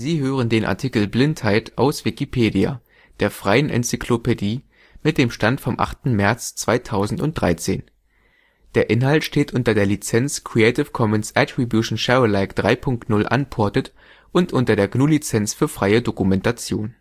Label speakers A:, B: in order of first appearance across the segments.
A: Sie hören den Artikel Blindheit, aus Wikipedia, der freien Enzyklopädie. Mit dem Stand vom Der Inhalt steht unter der Lizenz Creative Commons Attribution Share Alike 3 Punkt 0 Unported und unter der GNU Lizenz für freie Dokumentation.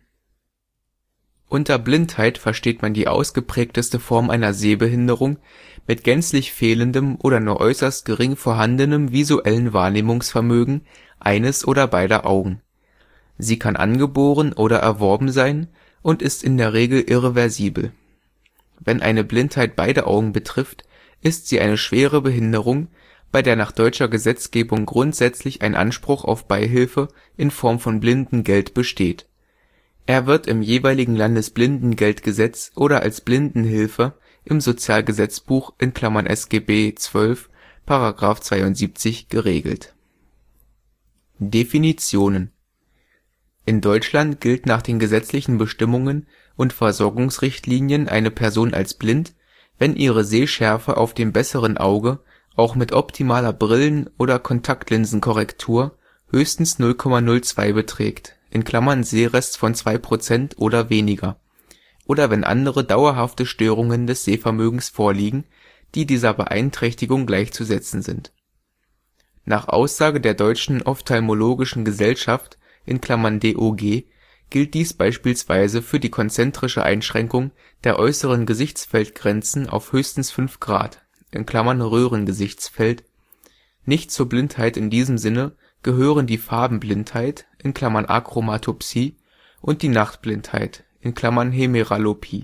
A: Unter Blindheit versteht man die ausgeprägteste Form einer Sehbehinderung mit gänzlich fehlendem oder nur äußerst gering vorhandenem visuellen Wahrnehmungsvermögen eines oder beider Augen. Sie kann angeboren oder erworben sein und ist in der Regel irreversibel. Wenn eine Blindheit beide Augen betrifft, ist sie eine schwere Behinderung, bei der nach deutscher Gesetzgebung grundsätzlich ein Anspruch auf Beihilfe in Form von Blindengeld besteht. Er wird im jeweiligen Landesblindengeldgesetz oder als Blindenhilfe im Sozialgesetzbuch (SGB XII § 72) geregelt. Definitionen. In Deutschland gilt nach den gesetzlichen Bestimmungen und Versorgungsrichtlinien eine Person als blind, wenn ihre Sehschärfe auf dem besseren Auge auch mit optimaler Brillen - oder Kontaktlinsenkorrektur höchstens 0,02 beträgt (Sehrest von 2% oder weniger) oder wenn andere dauerhafte Störungen des Sehvermögens vorliegen, die dieser Beeinträchtigung gleichzusetzen sind. Nach Aussage der Deutschen Ophthalmologischen Gesellschaft (DOG) gilt dies beispielsweise für die konzentrische Einschränkung der äußeren Gesichtsfeldgrenzen auf höchstens 5 Grad (Röhrengesichtsfeld). Nicht zur Blindheit in diesem Sinne gehören die Farbenblindheit (Achromatopsie) und die Nachtblindheit (Hemeralopie).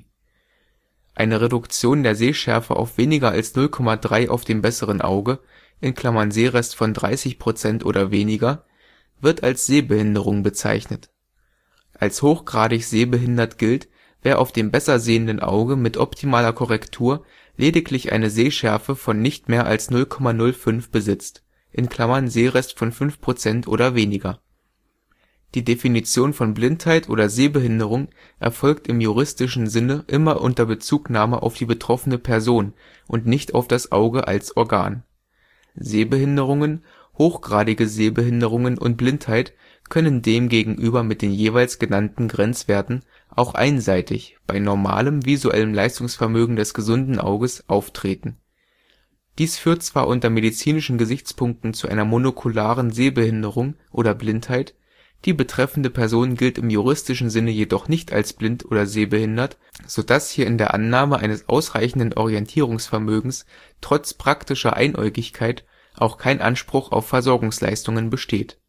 A: Eine Reduktion der Sehschärfe auf weniger als 0,3 auf dem besseren Auge (Sehrest von 30% oder weniger) wird als Sehbehinderung bezeichnet. Als hochgradig sehbehindert gilt, wer auf dem besser sehenden Auge mit optimaler Korrektur lediglich eine Sehschärfe von nicht mehr als 0,05 besitzt (Sehrest von 5% oder weniger). Die Definition von Blindheit oder Sehbehinderung erfolgt im juristischen Sinne immer unter Bezugnahme auf die betroffene Person und nicht auf das Auge als Organ. Sehbehinderungen, hochgradige Sehbehinderungen und Blindheit können demgegenüber mit den jeweils genannten Grenzwerten auch einseitig bei normalem visuellem Leistungsvermögen des gesunden Auges auftreten. Dies führt zwar unter medizinischen Gesichtspunkten zu einer monokularen Sehbehinderung oder Blindheit, die betreffende Person gilt im juristischen Sinne jedoch nicht als blind oder sehbehindert, so dass hier in der Annahme eines ausreichenden Orientierungsvermögens trotz praktischer Einäugigkeit auch kein Anspruch auf Versorgungsleistungen besteht.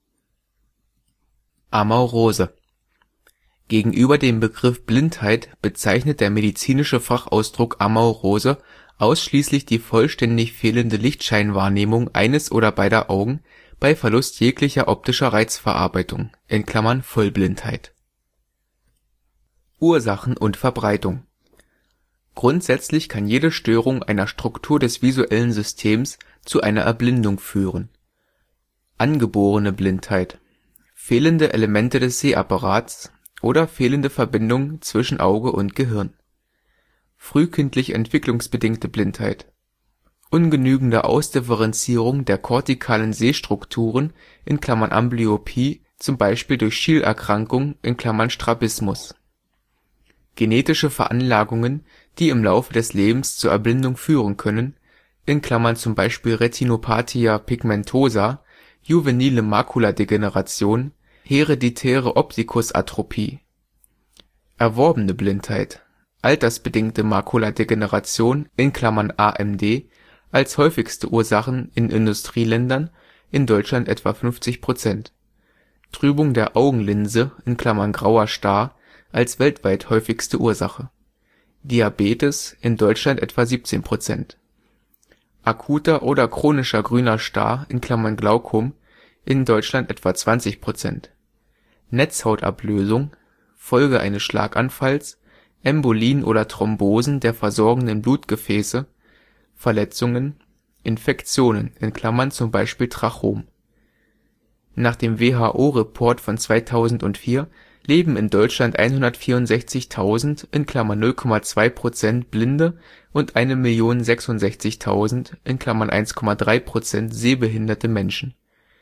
A: Amaurose. Gegenüber dem Begriff Blindheit bezeichnet der medizinische Fachausdruck Amaurose ausschließlich die vollständig fehlende Lichtscheinwahrnehmung eines oder beider Augen bei Verlust jeglicher optischer Reizverarbeitung (Vollblindheit). Ursachen und Verbreitung. Grundsätzlich kann jede Störung einer Struktur des visuellen Systems zu einer Erblindung führen. Angeborene Blindheit: fehlende Elemente des Sehapparats oder fehlende Verbindung zwischen Auge und Gehirn. Frühkindlich entwicklungsbedingte Blindheit: ungenügende Ausdifferenzierung der kortikalen Sehstrukturen (Amblyopie, zum Beispiel durch Schielerkrankung (Strabismus). Genetische Veranlagungen, die im Laufe des Lebens zur Erblindung führen können (zum Beispiel Retinopathia pigmentosa, juvenile Makuladegeneration, hereditäre Optikusatrophie). Erworbene Blindheit: altersbedingte Makuladegeneration (AMD) als häufigste Ursachen in Industrieländern, in Deutschland etwa 50%. Trübung der Augenlinse (grauer Star) als weltweit häufigste Ursache. Diabetes, in Deutschland etwa 17%. Akuter oder chronischer grüner Star (Glaukom), in Deutschland etwa 20%. Netzhautablösung, Folge eines Schlaganfalls, Embolien oder Thrombosen der versorgenden Blutgefäße, Verletzungen, Infektionen (zum Beispiel Trachom). Nach dem WHO-Report von 2004 leben in Deutschland 164.000 (0,2%) Blinde und 1.066.000 (1,3%) sehbehinderte Menschen.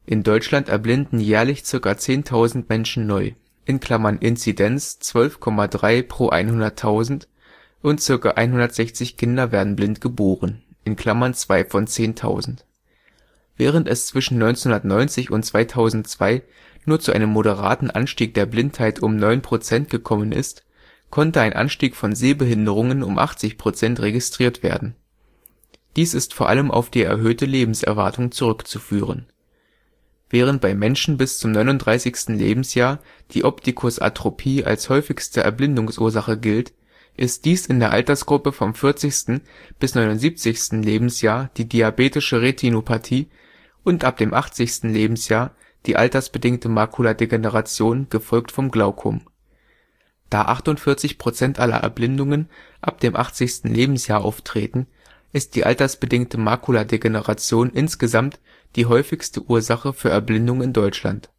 A: In Deutschland erblinden jährlich ca. 10.000 Menschen neu (Inzidenz 12,3 pro 100.000) und ca. 160 Kinder werden blind geboren (2 von 10.000). Während es zwischen 1990 und 2002 nur zu einem moderaten Anstieg der Blindheit um 9 % gekommen ist, konnte ein Anstieg von Sehbehinderungen um 80 % registriert werden. Dies ist vor allem auf die erhöhte Lebenserwartung zurückzuführen. Während bei Menschen bis zum 39. Lebensjahr die Optikusatrophie als häufigste Erblindungsursache gilt, ist dies in der Altersgruppe vom 40. bis 79. Lebensjahr die diabetische Retinopathie und ab dem 80. Lebensjahr die altersbedingte Makuladegeneration, gefolgt vom Glaukom. Da 48 % aller Erblindungen ab dem 80. Lebensjahr auftreten, ist die altersbedingte Makuladegeneration insgesamt die häufigste Ursache für Erblindung in Deutschland.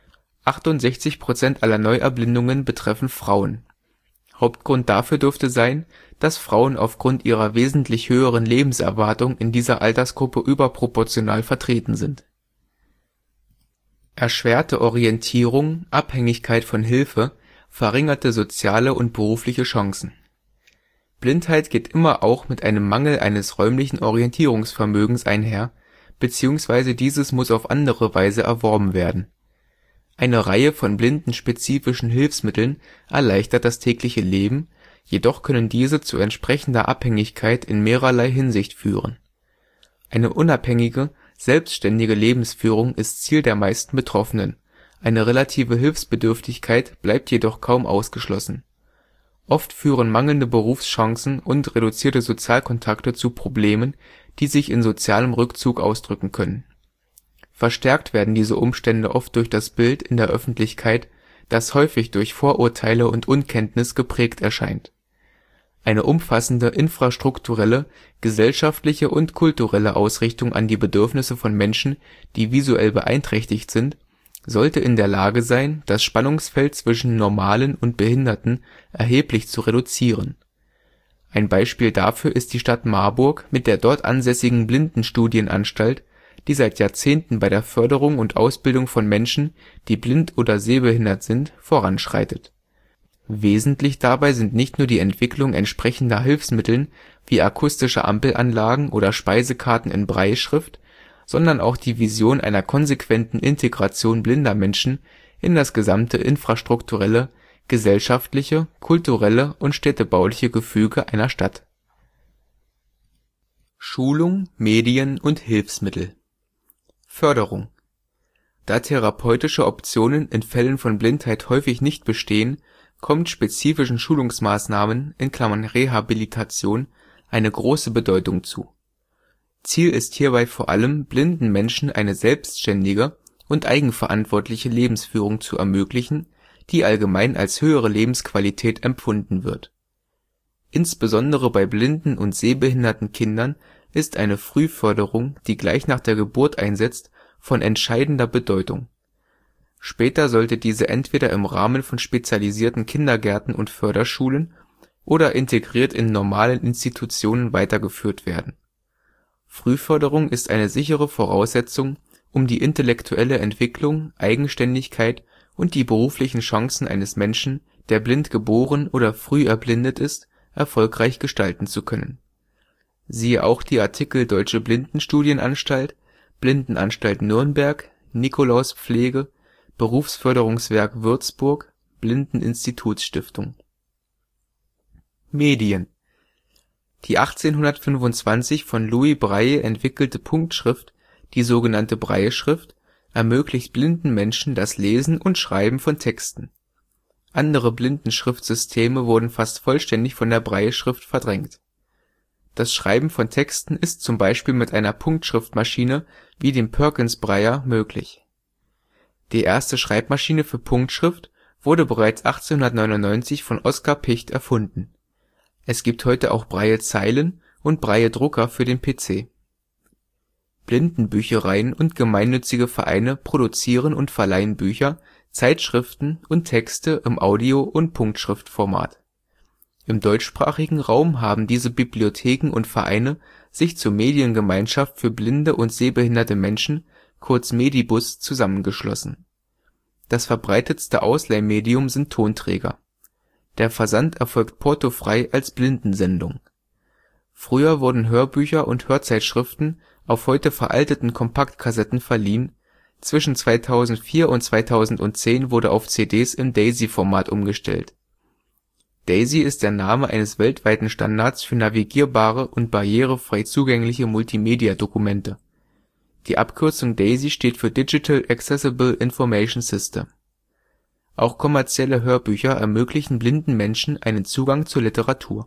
A: 68 % aller Neuerblindungen betreffen Frauen. Hauptgrund dafür dürfte sein, dass Frauen aufgrund ihrer wesentlich höheren Lebenserwartung in dieser Altersgruppe überproportional vertreten sind. Erschwerte Orientierung, Abhängigkeit von Hilfe, verringerte soziale und berufliche Chancen. Blindheit geht immer auch mit einem Mangel eines räumlichen Orientierungsvermögens einher, beziehungsweise dieses muss auf andere Weise erworben werden. Eine Reihe von blindenspezifischen Hilfsmitteln erleichtert das tägliche Leben, jedoch können diese zu entsprechender Abhängigkeit in mehrerlei Hinsicht führen. Eine unabhängige, selbstständige Lebensführung ist Ziel der meisten Betroffenen, eine relative Hilfsbedürftigkeit bleibt jedoch kaum ausgeschlossen. Oft führen mangelnde Berufschancen und reduzierte Sozialkontakte zu Problemen, die sich in sozialem Rückzug ausdrücken können. Verstärkt werden diese Umstände oft durch das Bild in der Öffentlichkeit, das häufig durch Vorurteile und Unkenntnis geprägt erscheint. Eine umfassende infrastrukturelle, gesellschaftliche und kulturelle Ausrichtung an die Bedürfnisse von Menschen, die visuell beeinträchtigt sind, sollte in der Lage sein, das Spannungsfeld zwischen Normalen und Behinderten erheblich zu reduzieren. Ein Beispiel dafür ist die Stadt Marburg mit der dort ansässigen Blindenstudienanstalt, die seit Jahrzehnten bei der Förderung und Ausbildung von Menschen, die blind oder sehbehindert sind, voranschreitet. Wesentlich dabei sind nicht nur die Entwicklung entsprechender Hilfsmittel wie akustische Ampelanlagen oder Speisekarten in Brailleschrift, sondern auch die Vision einer konsequenten Integration blinder Menschen in das gesamte infrastrukturelle, gesellschaftliche, kulturelle und städtebauliche Gefüge einer Stadt. Schulung, Medien und Hilfsmittel. Förderung. Da therapeutische Optionen in Fällen von Blindheit häufig nicht bestehen, kommt spezifischen Schulungsmaßnahmen (Rehabilitation) eine große Bedeutung zu. Ziel ist hierbei vor allem, blinden Menschen eine selbstständige und eigenverantwortliche Lebensführung zu ermöglichen, die allgemein als höhere Lebensqualität empfunden wird. Insbesondere bei blinden und sehbehinderten Kindern ist eine Frühförderung, die gleich nach der Geburt einsetzt, von entscheidender Bedeutung. Später sollte diese entweder im Rahmen von spezialisierten Kindergärten und Förderschulen oder integriert in normalen Institutionen weitergeführt werden. Frühförderung ist eine sichere Voraussetzung, um die intellektuelle Entwicklung, Eigenständigkeit und die beruflichen Chancen eines Menschen, der blind geboren oder früh erblindet ist, erfolgreich gestalten zu können. Siehe auch die Artikel Deutsche Blindenstudienanstalt, Blindenanstalt Nürnberg, Nikolauspflege, Berufsförderungswerk Würzburg, Blindeninstitutsstiftung. Medien. Die 1825 von Louis Braille entwickelte Punktschrift, die sogenannte Brailleschrift, ermöglicht blinden Menschen das Lesen und Schreiben von Texten. Andere Blindenschriftsysteme wurden fast vollständig von der Brailleschrift verdrängt. Das Schreiben von Texten ist zum Beispiel mit einer Punktschriftmaschine wie dem Perkins-Brailler möglich. Die erste Schreibmaschine für Punktschrift wurde bereits 1899 von Oskar Picht erfunden. Es gibt heute auch Braillezeilen und Braille-Drucker für den PC. Blindenbüchereien und gemeinnützige Vereine produzieren und verleihen Bücher, Zeitschriften und Texte im Audio- und Punktschriftformat. Im deutschsprachigen Raum haben diese Bibliotheken und Vereine sich zur Mediengemeinschaft für blinde und sehbehinderte Menschen kurz Medibus, zusammengeschlossen. Das verbreitetste Ausleihmedium sind Tonträger. Der Versand erfolgt portofrei als Blindensendung. Früher wurden Hörbücher und Hörzeitschriften auf heute veralteten Kompaktkassetten verliehen, zwischen 2004 und 2010 wurde auf CDs im DAISY-Format umgestellt. DAISY ist der Name eines weltweiten Standards für navigierbare und barrierefrei zugängliche Multimedia-Dokumente. Die Abkürzung DAISY steht für Digital Accessible Information System. Auch kommerzielle Hörbücher ermöglichen blinden Menschen einen Zugang zur Literatur.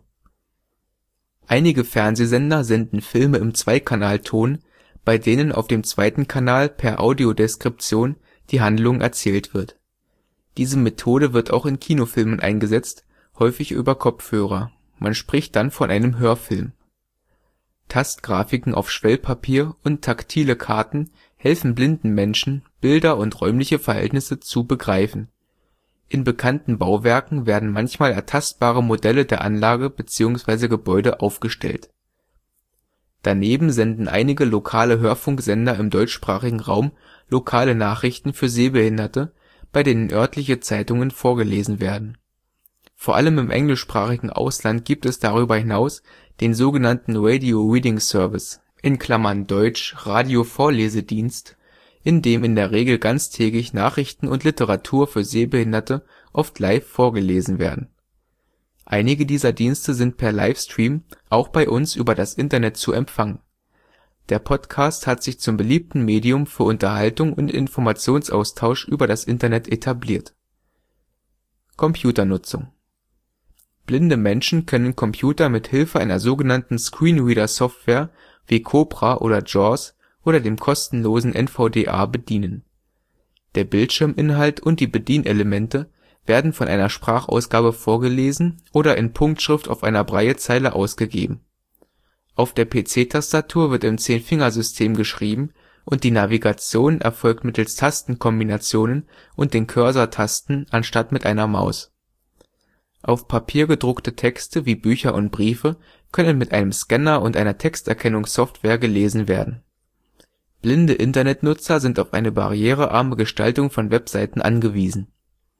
A: Einige Fernsehsender senden Filme im Zweikanalton, bei denen auf dem zweiten Kanal per Audiodeskription die Handlung erzählt wird. Diese Methode wird auch in Kinofilmen eingesetzt, häufig über Kopfhörer, man spricht dann von einem Hörfilm. Tastgrafiken auf Schwellpapier und taktile Karten helfen blinden Menschen, Bilder und räumliche Verhältnisse zu begreifen. In bekannten Bauwerken werden manchmal ertastbare Modelle der Anlage bzw. Gebäude aufgestellt. Daneben senden einige lokale Hörfunksender im deutschsprachigen Raum lokale Nachrichten für Sehbehinderte, bei denen örtliche Zeitungen vorgelesen werden. Vor allem im englischsprachigen Ausland gibt es darüber hinaus den sogenannten Radio Reading Service (deutsch Radio-Vorlesedienst), in dem in der Regel ganztägig Nachrichten und Literatur für Sehbehinderte oft live vorgelesen werden. Einige dieser Dienste sind per Livestream auch bei uns über das Internet zu empfangen. Der Podcast hat sich zum beliebten Medium für Unterhaltung und Informationsaustausch über das Internet etabliert. Computernutzung. Blinde Menschen können Computer mit Hilfe einer sogenannten Screenreader-Software wie Cobra oder JAWS oder dem kostenlosen NVDA bedienen. Der Bildschirminhalt und die Bedienelemente werden von einer Sprachausgabe vorgelesen oder in Punktschrift auf einer Braillezeile ausgegeben. Auf der PC-Tastatur wird im Zehnfingersystem geschrieben und die Navigation erfolgt mittels Tastenkombinationen und den Cursor-Tasten anstatt mit einer Maus. Auf Papier gedruckte Texte wie Bücher und Briefe können mit einem Scanner und einer Texterkennungssoftware gelesen werden. Blinde Internetnutzer sind auf eine barrierearme Gestaltung von Webseiten angewiesen.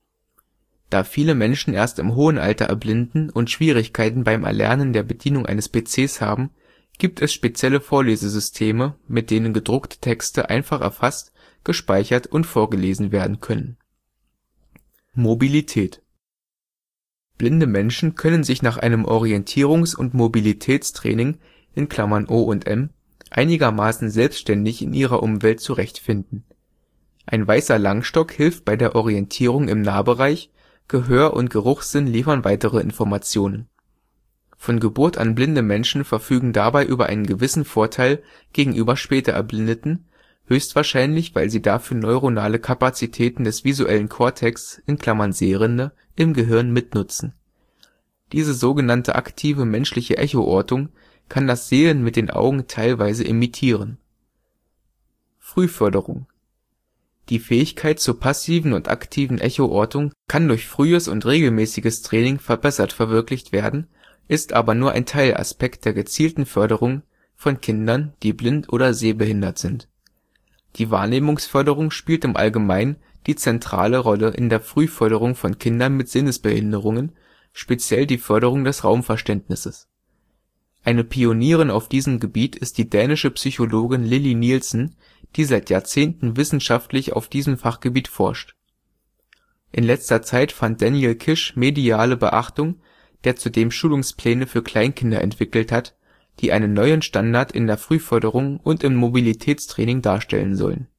A: Da viele Menschen erst im hohen Alter erblinden und Schwierigkeiten beim Erlernen der Bedienung eines PCs haben, gibt es spezielle Vorlesesysteme, mit denen gedruckte Texte einfach erfasst, gespeichert und vorgelesen werden können. Mobilität. Blinde Menschen können sich nach einem Orientierungs - und Mobilitätstraining (O&M) einigermaßen selbstständig in ihrer Umwelt zurechtfinden. Ein weißer Langstock hilft bei der Orientierung im Nahbereich, Gehör und Geruchssinn liefern weitere Informationen. Von Geburt an blinde Menschen verfügen dabei über einen gewissen Vorteil gegenüber später Erblindeten, höchstwahrscheinlich weil sie dafür neuronale Kapazitäten des visuellen Kortex (Sehrinde) im Gehirn mitnutzen. Diese sogenannte aktive menschliche Echoortung kann das Sehen mit den Augen teilweise imitieren. Frühförderung. Die Fähigkeit zur passiven und aktiven Echoortung kann durch frühes und regelmäßiges Training verbessert verwirklicht werden, ist aber nur ein Teilaspekt der gezielten Förderung von Kindern, die blind oder sehbehindert sind. Die Wahrnehmungsförderung spielt im Allgemeinen die zentrale Rolle in der Frühförderung von Kindern mit Sinnesbehinderungen, speziell die Förderung des Raumverständnisses. Eine Pionierin auf diesem Gebiet ist die dänische Psychologin Lilli Nielsen, die seit Jahrzehnten wissenschaftlich auf diesem Fachgebiet forscht. In letzter Zeit fand Daniel Kish mediale Beachtung, der zudem Schulungspläne für Kleinkinder entwickelt hat, die einen neuen Standard in der Frühförderung und im Mobilitätstraining darstellen sollen.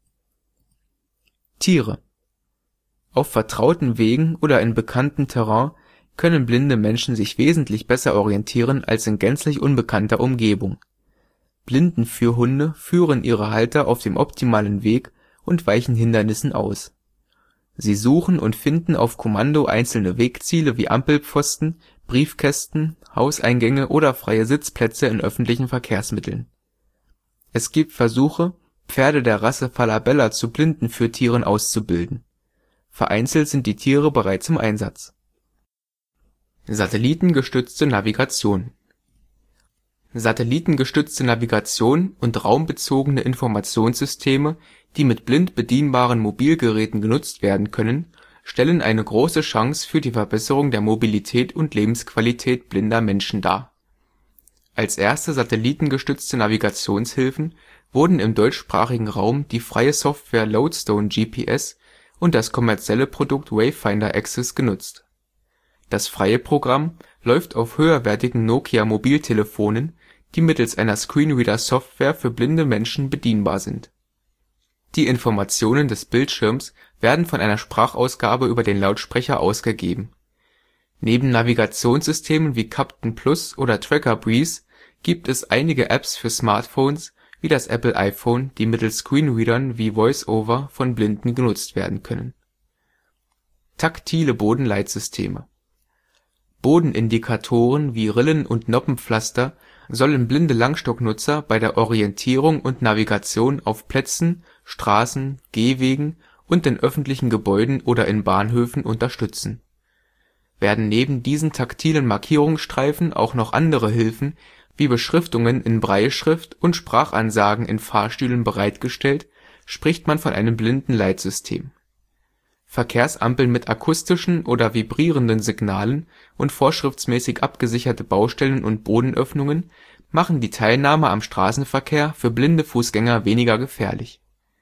A: Tiere. Auf vertrauten Wegen oder in bekanntem Terrain können blinde Menschen sich wesentlich besser orientieren als in gänzlich unbekannter Umgebung. Blindenführhunde führen ihre Halter auf dem optimalen Weg und weichen Hindernissen aus. Sie suchen und finden auf Kommando einzelne Wegziele wie Ampelpfosten, Briefkästen, Hauseingänge oder freie Sitzplätze in öffentlichen Verkehrsmitteln. Es gibt Versuche, Pferde der Rasse Falabella zu Blindenführtieren auszubilden. Vereinzelt sind die Tiere bereits im Einsatz. Satellitengestützte Navigation. Satellitengestützte Navigation und raumbezogene Informationssysteme, die mit blind bedienbaren Mobilgeräten genutzt werden können, stellen eine große Chance für die Verbesserung der Mobilität und Lebensqualität blinder Menschen dar. Als erste satellitengestützte Navigationshilfen wurden im deutschsprachigen Raum die freie Software Loadstone GPS und das kommerzielle Produkt Wayfinder Access genutzt. Das freie Programm läuft auf höherwertigen Nokia-Mobiltelefonen, die mittels einer Screenreader-Software für blinde Menschen bedienbar sind. Die Informationen des Bildschirms werden von einer Sprachausgabe über den Lautsprecher ausgegeben. Neben Navigationssystemen wie Kapten Plus oder Tracker Breeze gibt es einige Apps für Smartphones wie das Apple iPhone, die mittels Screenreadern wie VoiceOver von Blinden genutzt werden können. Taktile Bodenleitsysteme. Bodenindikatoren wie Rillen und Noppenpflaster sollen blinde Langstock-Nutzer bei der Orientierung und Navigation auf Plätzen, Straßen, Gehwegen und in öffentlichen Gebäuden oder in Bahnhöfen unterstützen. Werden neben diesen taktilen Markierungsstreifen auch noch andere Hilfen wie Beschriftungen in Brailleschrift und Sprachansagen in Fahrstühlen bereitgestellt, spricht man von einem Blindenleitsystem. Verkehrsampeln mit akustischen oder vibrierenden Signalen und vorschriftsmäßig abgesicherte Baustellen und Bodenöffnungen machen die Teilnahme am Straßenverkehr für blinde Fußgänger weniger gefährlich.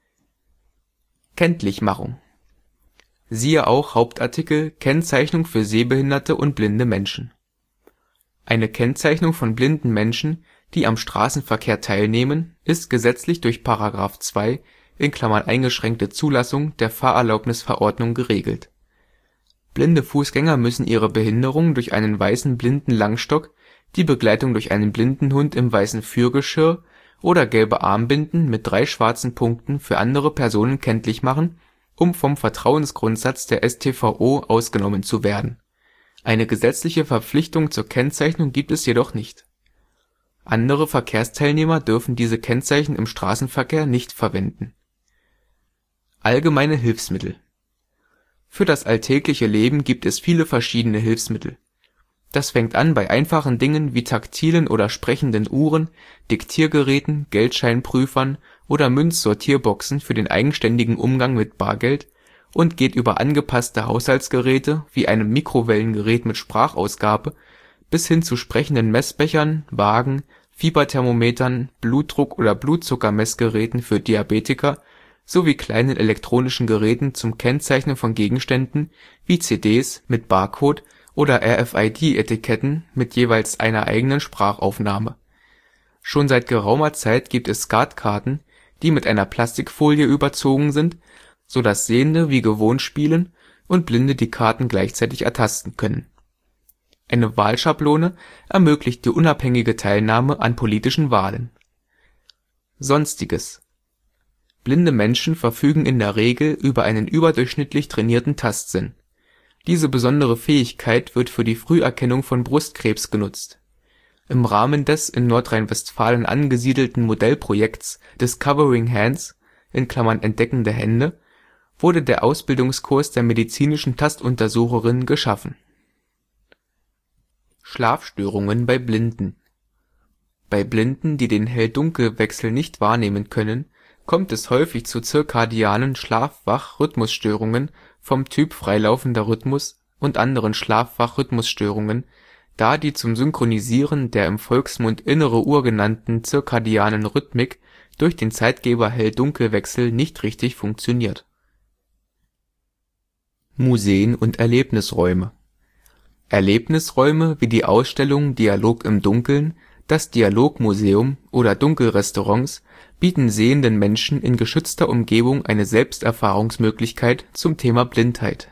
A: Kenntlichmachung. Siehe auch Hauptartikel Kennzeichnung für sehbehinderte und blinde Menschen. Eine Kennzeichnung von blinden Menschen, die am Straßenverkehr teilnehmen, ist gesetzlich durch § 2 (Eingeschränkte Zulassung) der Fahrerlaubnisverordnung geregelt. Blinde Fußgänger müssen ihre Behinderung durch einen weißen Blindenlangstock, die Begleitung durch einen Blindenhund im weißen Führgeschirr oder gelbe Armbinden mit 3 schwarzen Punkten für andere Personen kenntlich machen, um vom Vertrauensgrundsatz der StVO ausgenommen zu werden. Eine gesetzliche Verpflichtung zur Kennzeichnung gibt es jedoch nicht. Andere Verkehrsteilnehmer dürfen diese Kennzeichen im Straßenverkehr nicht verwenden. Allgemeine Hilfsmittel. Für das alltägliche Leben gibt es viele verschiedene Hilfsmittel. Das fängt an bei einfachen Dingen wie taktilen oder sprechenden Uhren, Diktiergeräten, Geldscheinprüfern oder Münzsortierboxen für den eigenständigen Umgang mit Bargeld und geht über angepasste Haushaltsgeräte wie einem Mikrowellengerät mit Sprachausgabe bis hin zu sprechenden Messbechern, Waagen, Fieberthermometern, Blutdruck - oder Blutzuckermessgeräten für Diabetiker sowie kleinen elektronischen Geräten zum Kennzeichnen von Gegenständen wie CDs mit Barcode oder RFID-Etiketten mit jeweils einer eigenen Sprachaufnahme. Schon seit geraumer Zeit gibt es Skatkarten, die mit einer Plastikfolie überzogen sind, so dass Sehende wie gewohnt spielen und Blinde die Karten gleichzeitig ertasten können. Eine Wahlschablone ermöglicht die unabhängige Teilnahme an politischen Wahlen. Sonstiges. Blinde Menschen verfügen in der Regel über einen überdurchschnittlich trainierten Tastsinn. Diese besondere Fähigkeit wird für die Früherkennung von Brustkrebs genutzt. Im Rahmen des in Nordrhein-Westfalen angesiedelten Modellprojekts Discovering Hands (Entdeckende Hände) wurde der Ausbildungskurs der medizinischen Tastuntersucherin geschaffen. Schlafstörungen bei Blinden. Bei Blinden, die den Hell-Dunkel-Wechsel nicht wahrnehmen können, kommt es häufig zu zirkadianen Schlaf-Wach-Rhythmusstörungen vom Typ freilaufender Rhythmus und anderen Schlaf-Wach-Rhythmusstörungen, da die zum Synchronisieren der im Volksmund innere Uhr genannten zirkadianen Rhythmik durch den Zeitgeber Hell-Dunkel-Wechsel nicht richtig funktioniert. Museen und Erlebnisräume. Erlebnisräume wie die Ausstellung Dialog im Dunkeln, das Dialogmuseum oder Dunkelrestaurants bieten sehenden Menschen in geschützter Umgebung eine Selbsterfahrungsmöglichkeit zum Thema Blindheit.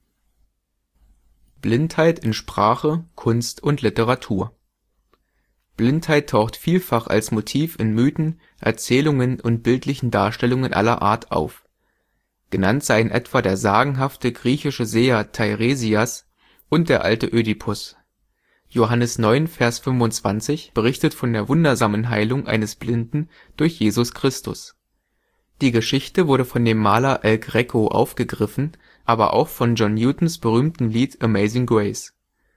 A: Blindheit in Sprache, Kunst und Literatur. Blindheit taucht vielfach als Motiv in Mythen, Erzählungen und bildlichen Darstellungen aller Art auf. Genannt seien etwa der sagenhafte griechische Seher Teiresias und der alte Ödipus. Johannes 9,25 berichtet von der wundersamen Heilung eines Blinden durch Jesus Christus. Die Geschichte wurde von dem Maler El Greco aufgegriffen, aber auch von John Newtons berühmtem Lied Amazing Grace.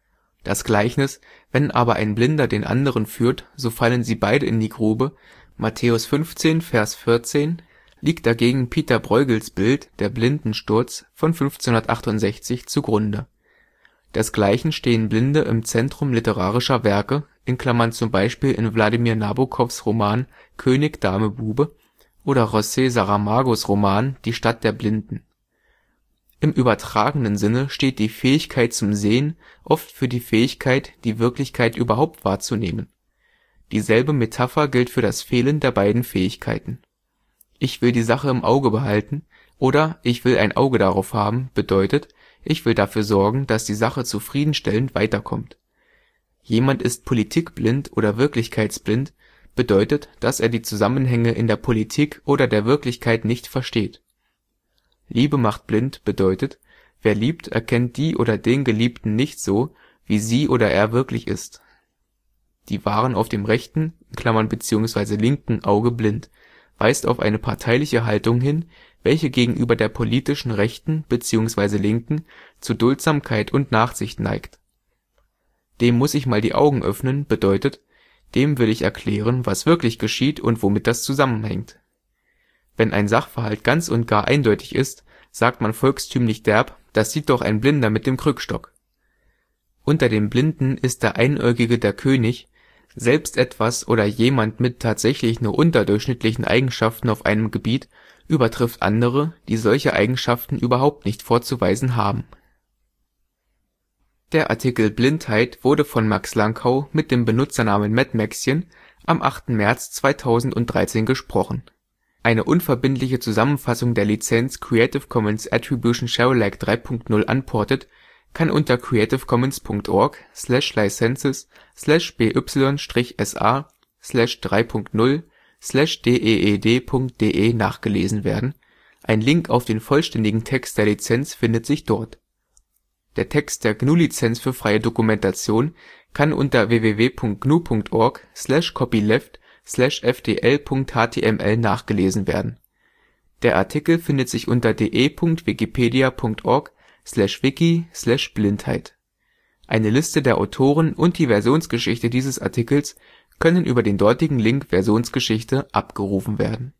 A: Das Gleichnis „ Wenn aber ein Blinder den anderen führt, so fallen sie beide in die Grube “(Mt 15,14) liegt dagegen Pieter Bruegels Bild Der Blindensturz von 1568 zugrunde. Desgleichen stehen Blinde im Zentrum literarischer Werke (z. B. in Vladimir Nabokovs Roman König Dame Bube oder José Saramagos Roman Die Stadt der Blinden). Im übertragenen Sinne steht die Fähigkeit zum Sehen oft für die Fähigkeit, die Wirklichkeit überhaupt wahrzunehmen. Dieselbe Metapher gilt für das Fehlen der beiden Fähigkeiten. „ Ich will die Sache im Auge behalten “oder „ Ich will ein Auge darauf haben “bedeutet, ich will dafür sorgen, dass die Sache zufriedenstellend weiterkommt. „ Jemand ist politikblind oder wirklichkeitsblind “bedeutet, dass er die Zusammenhänge in der Politik oder der Wirklichkeit nicht versteht. „ Liebe macht blind “bedeutet, wer liebt, erkennt die oder den Geliebten nicht so, wie sie oder er wirklich ist. Die waren auf dem rechten (bzw. linken) Auge blind weist auf eine parteiliche Haltung hin, welche gegenüber der politischen Rechten bzw. Linken zu Duldsamkeit und Nachsicht neigt. „ Dem muss ich mal die Augen öffnen “bedeutet, dem will ich erklären, was wirklich geschieht und womit das zusammenhängt. Wenn ein Sachverhalt ganz und gar eindeutig ist, sagt man volkstümlich derb: „ Das sieht doch ein Blinder mit dem Krückstock. “Unter den Blinden ist der Einäugige der König, selbst etwas oder jemand mit tatsächlich nur unterdurchschnittlichen Eigenschaften auf einem Gebiet übertrifft andere, die solche Eigenschaften überhaupt nicht vorzuweisen haben. Der Artikel Blindheit wurde von Max Lanckau mit dem Benutzernamen MadMaxchen am 8. März 2013 gesprochen. Eine unverbindliche Zusammenfassung der Lizenz Creative Commons Attribution Share Alike 3 Punkt 0 Unported kann unter creative-commons.org/licenses/by-3.0/deed.de nachgelesen werden. Ein Link auf den vollständigen Text der Lizenz findet sich dort. Der Text der GNU-Lizenz für freie Dokumentation kann unter www.gnu.org/copyleft/fdl.html nachgelesen werden. Der Artikel findet sich unter de.wikipedia.org/wiki/Blindheit. Eine Liste der Autoren und die Versionsgeschichte dieses Artikels können über den dortigen Link Versionsgeschichte abgerufen werden